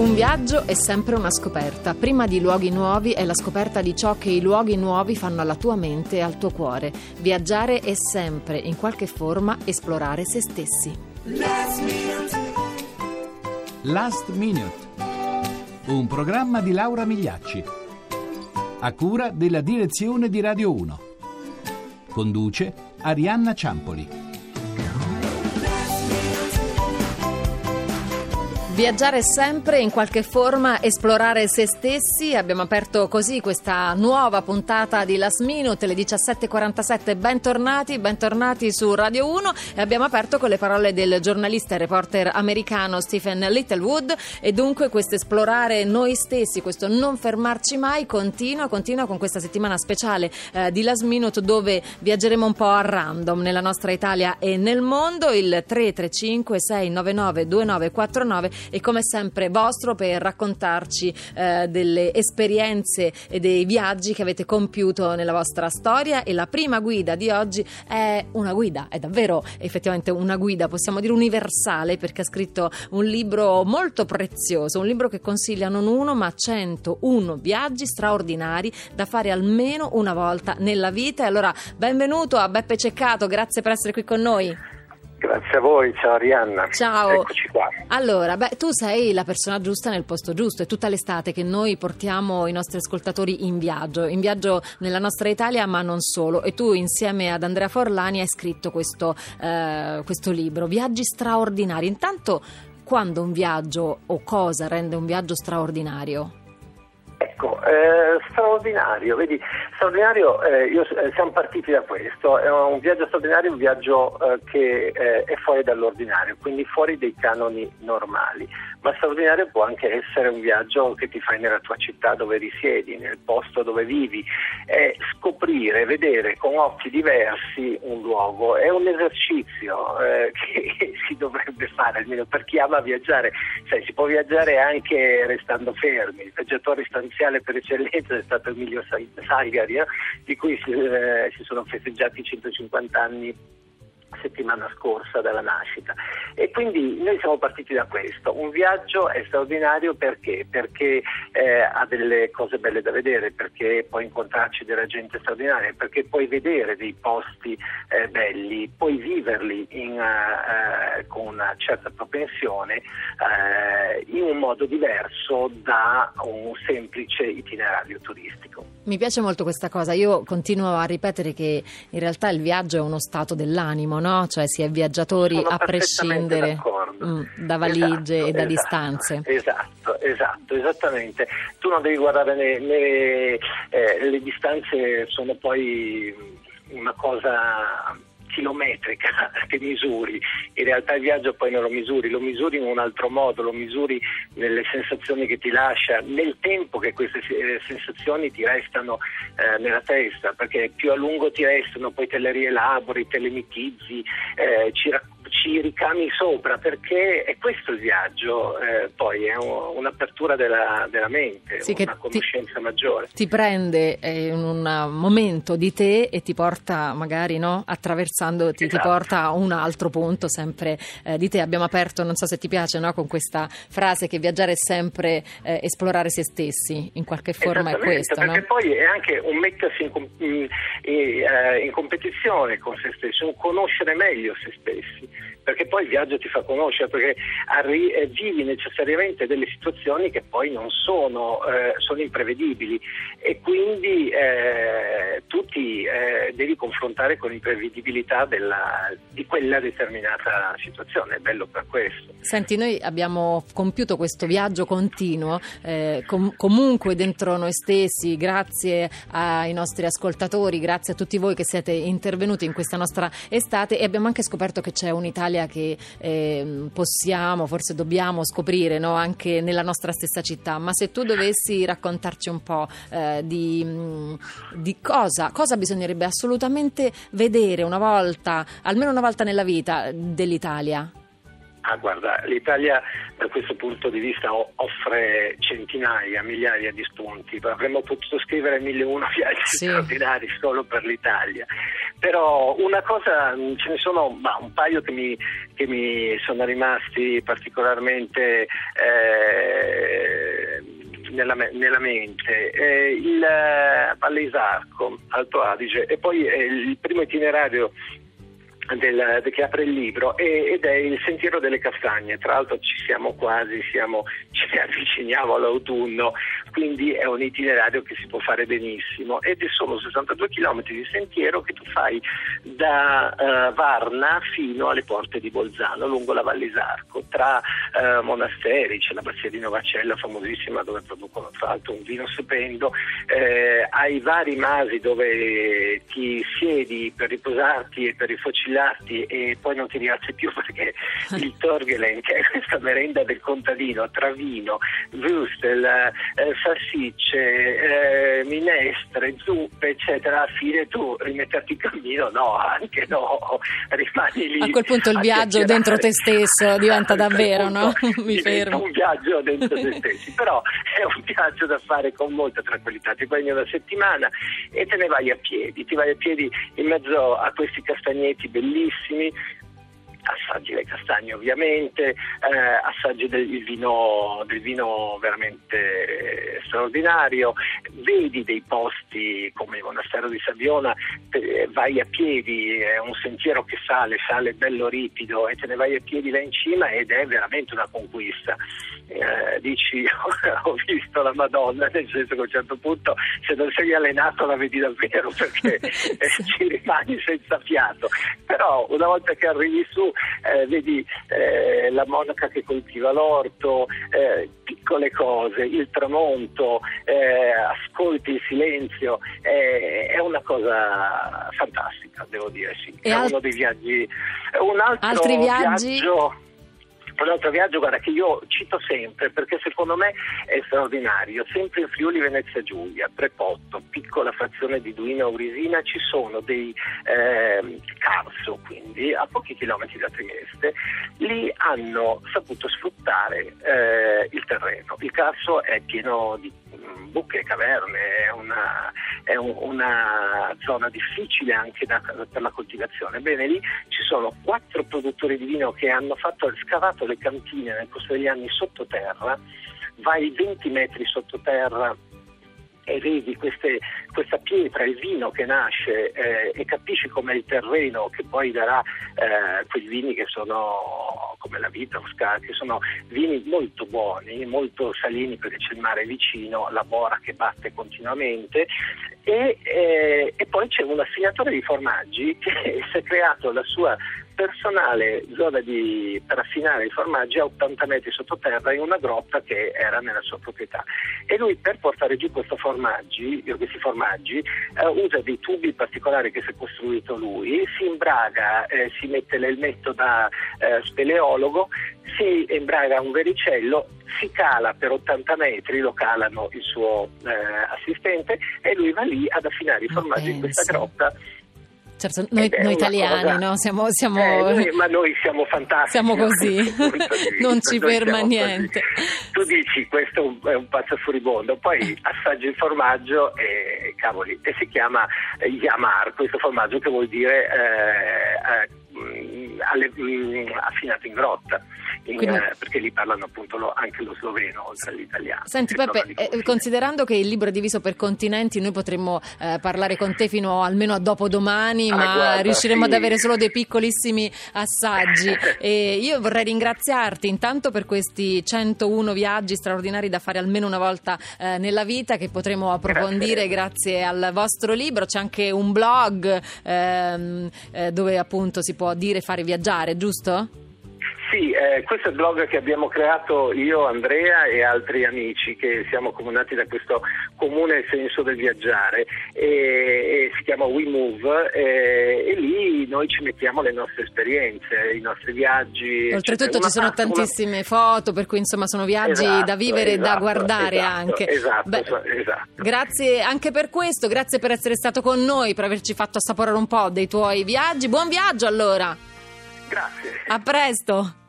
Un viaggio è sempre una scoperta. Prima di luoghi nuovi è la scoperta di ciò che i luoghi nuovi fanno alla tua mente e al tuo cuore. Viaggiare è sempre, in qualche forma, esplorare se stessi. Last Minute, un programma di Laura Migliacci, a cura della direzione di Radio 1. Conduce Arianna Ciampoli. Viaggiare sempre, in qualche forma esplorare se stessi. Abbiamo aperto così questa nuova puntata di Last Minute, le 17:47. Bentornati su Radio 1, e abbiamo aperto con le parole del giornalista e reporter americano Stephen Littlewood. E dunque questo esplorare noi stessi, questo non fermarci mai, continua con questa settimana speciale di Last Minute, dove viaggeremo un po' a random nella nostra Italia e nel mondo. Il 335 699 2949 e come sempre vostro per raccontarci delle esperienze e dei viaggi che avete compiuto nella vostra storia. E la prima guida di oggi è una guida, è davvero effettivamente una guida, possiamo dire universale, perché ha scritto un libro molto prezioso, un libro che consiglia non uno ma 101 viaggi straordinari da fare almeno una volta nella vita. E allora benvenuto a Beppe Ceccato, grazie per essere qui con noi. Grazie a voi, ciao Arianna. Ciao. Eccoci qua. Allora, tu sei la persona giusta nel posto giusto. È tutta l'estate che noi portiamo i nostri ascoltatori in viaggio nella nostra Italia, ma non solo. E tu insieme ad Andrea Forlani hai scritto questo libro, Viaggi straordinari. Intanto, quando un viaggio o cosa rende un viaggio straordinario? Ecco, straordinario, vedi, straordinario, siamo partiti da questo, è un viaggio straordinario, un viaggio che è fuori dall'ordinario, quindi fuori dei canoni normali, ma straordinario può anche essere un viaggio che ti fai nella tua città dove risiedi, nel posto dove vivi, è scoprire, vedere con occhi diversi un luogo, è un esercizio che si dovrebbe fare, almeno per chi ama viaggiare. Sai, si può viaggiare anche restando fermi. Il viaggiatore stanziale per eccellenza è stato Emilio Salgari, di cui si sono festeggiati 150 anni settimana scorsa dalla nascita, e quindi noi siamo partiti da questo. Un viaggio è straordinario perché ha delle cose belle da vedere, perché puoi incontrarci della gente straordinaria, perché puoi vedere dei posti belli, puoi viverli con una certa propensione in un modo diverso da un semplice itinerario turistico. Mi piace molto questa cosa. Io continuo a ripetere che in realtà il viaggio è uno stato dell'animo, no? Cioè si è viaggiatori a prescindere da valigie e da distanze. Esatto, esattamente. Tu non devi guardare le distanze, sono poi una cosa chilometrica che misuri. In realtà il viaggio poi non lo misuri in un altro modo, lo misuri nelle sensazioni che ti lascia, nel tempo che queste sensazioni ti restano nella testa, perché più a lungo ti restano, poi te le rielabori, te le mitizzi, ci ricami sopra, perché è questo il viaggio, poi è un'apertura della mente, sì, una conoscenza maggiore. Ti prende in un momento di te e ti porta magari, no, attraversandoti, esatto, ti porta a un altro punto sempre di te. Abbiamo aperto, non so se ti piace, no, con questa frase che viaggiare è sempre esplorare se stessi, in qualche forma è questo, perché no? Poi è anche un mettersi in competizione con se stessi, un conoscere meglio se stessi, perché poi il viaggio ti fa conoscere, perché vivi necessariamente delle situazioni che poi non sono imprevedibili, e quindi tu ti devi confrontare con l'imprevedibilità di quella determinata situazione. È bello per questo. Senti, noi abbiamo compiuto questo viaggio continuo, comunque dentro noi stessi, grazie ai nostri ascoltatori, grazie a tutti voi che siete intervenuti in questa nostra estate, e abbiamo anche scoperto che c'è un'Italia che possiamo, forse dobbiamo scoprire, no, anche nella nostra stessa città. Ma se tu dovessi raccontarci un po' di cosa bisognerebbe assolutamente vedere almeno una volta nella vita dell'Italia? Guarda, l'Italia da questo punto di vista offre centinaia, migliaia di spunti. Avremmo potuto scrivere 1001 viaggi straordinari solo per l'Italia. Però una cosa, ce ne sono un paio che mi sono rimasti particolarmente nella mente, il Valle Isarco, Alto Adige, e poi il primo itinerario che apre il libro ed è il Sentiero delle Castagne. Tra l'altro ci avviciniamo all'autunno, quindi è un itinerario che si può fare benissimo ed sono 62 chilometri di sentiero che tu fai da Varna fino alle porte di Bolzano lungo la Valle Isarco, tra monasteri. C'è l'abbazia di Novacella famosissima dove producono tra l'altro un vino stupendo, hai vari masi dove ti siedi per riposarti e per rifocillarti e poi non ti rialzi più perché il Torgelen, che è questa merenda del contadino tra vino, würstel, salsicce, minestre, zuppe eccetera, alla fine tu rimetterti in cammino anche no, rimani lì. A quel punto il viaggio dentro te stesso diventa davvero, no? Mi fermo. Un viaggio dentro te stessi, però è un viaggio da fare con molta tranquillità. Ti prendi una settimana e te ne vai a piedi, in mezzo a questi castagneti bellissimi, assaggi le castagne ovviamente, assaggi del vino veramente straordinario, vedi dei posti come il monastero di Sabiona, vai a piedi, è un sentiero che sale bello ripido e te ne vai a piedi là in cima ed è veramente una conquista. Dici ho visto la Madonna, nel senso che a un certo punto se non sei allenato la vedi davvero perché ci rimani senza fiato, però una volta che arrivi su vedi la monaca che coltiva l'orto, piccole cose, il tramonto, ascolti il silenzio, è una cosa fantastica, devo dire, sì. È uno dei viaggi. Altri viaggi? Un altro viaggio, guarda, che io cito sempre perché secondo me è straordinario, sempre in Friuli Venezia Giulia, Prepotto, piccola frazione di Duino Aurisina, ci sono dei Carso, quindi a pochi chilometri da Trieste, lì hanno saputo sfruttare il terreno. Il Carso è pieno di buche e caverne, è una zona difficile anche per la coltivazione. Bene, lì ci sono 4 produttori di vino che hanno scavato le cantine nel corso degli anni sottoterra, vai 20 metri sottoterra e vedi questa pietra, il vino che nasce e capisci com'è il terreno che poi darà quei vini che sono come la Vitrovska, che sono vini molto buoni, molto salini perché c'è il mare vicino, la Bora che batte continuamente e poi c'è un affinatore di formaggi che si è creato la sua personale zona per affinare i formaggi a 80 metri sottoterra in una grotta che era nella sua proprietà, e lui per portare giù questi formaggi usa dei tubi particolari che si è costruito lui, si imbraga, si mette l'elmetto da speleologo, si imbraga un vericello, si cala per 80 metri, lo calano il suo assistente e lui va lì ad affinare i formaggi in questa grotta. Certo, noi italiani, no? Siamo ma noi siamo fantastici. Siamo così, non ci ferma niente. Tu dici questo è un pazzo furibondo, poi assaggi il formaggio e cavoli, e si chiama Yamar, questo formaggio che vuol dire affinato in grotta. Perché lì parlano appunto anche lo sloveno oltre all'italiano. Senti Peppe, considerando che il libro è diviso per continenti, noi potremmo parlare con te fino almeno a dopodomani, ma guarda, riusciremo ad avere solo dei piccolissimi assaggi. E io vorrei ringraziarti intanto per questi 101 viaggi straordinari da fare almeno una volta nella vita, che potremo approfondire grazie al vostro libro. C'è anche un blog dove appunto si può fare viaggiare, giusto? Sì, questo è il blog che abbiamo creato io, Andrea e altri amici che siamo accomunati da questo comune senso del viaggiare e si chiama We Move e lì noi ci mettiamo le nostre esperienze, i nostri viaggi. Oltretutto ci sono tantissime foto, per cui insomma sono viaggi da vivere e da guardare anche. Esatto. Grazie anche per questo, grazie per essere stato con noi, per averci fatto assaporare un po' dei tuoi viaggi. Buon viaggio allora! Grazie. A presto.